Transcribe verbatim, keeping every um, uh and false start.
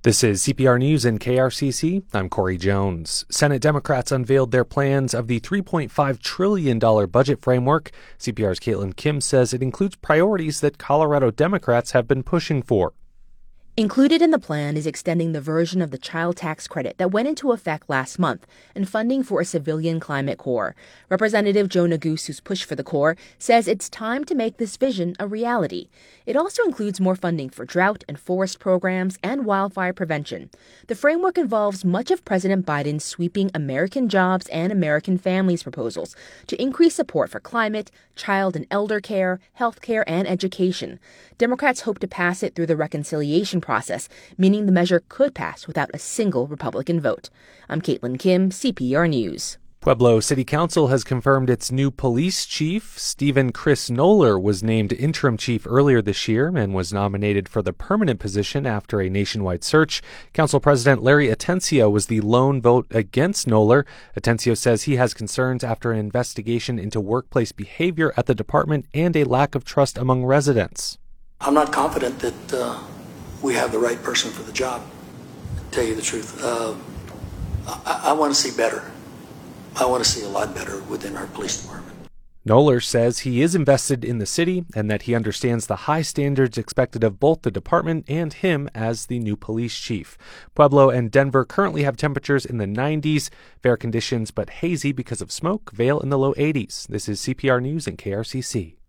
This is C P R News in K R C C. I'm Corey Jones. Senate Democrats unveiled their plans of the three point five trillion dollars budget framework. C P R's Caitlin Kim says it includes priorities that Colorado Democrats have been pushing for. Included in the plan is extending the version of the child tax credit that went into effect last month and funding for a civilian climate corps. Representative Joe Neguse, who's pushed for the corps, says it's time to make this vision a reality. It also includes more funding for drought and forest programs and wildfire prevention. The framework involves much of President Biden's sweeping American Jobs and American Families proposals to increase support for climate, child and elder care, health care, and education. Democrats hope to pass it through the reconciliation process, meaning the measure could pass without a single Republican vote. I'm Caitlin Kim, C P R News. Pueblo City Council has confirmed its new police chief. Stephen Chris Noller was named interim chief earlier this year and was nominated for the permanent position after a nationwide search. Council President Larry Atencio was the lone vote against Noller. Atencio says he has concerns after an investigation into workplace behavior at the department and a lack of trust among residents. I'm not confident that uh, we have the right person for the job, to tell you the truth. Uh, I, I want to see better. I want to see a lot better within our police department. Noller says he is invested in the city and that he understands the high standards expected of both the department and him as the new police chief. Pueblo and Denver currently have temperatures in the nineties, fair conditions but hazy because of smoke, Vail in the low eighties. This is C P R News and K R C C.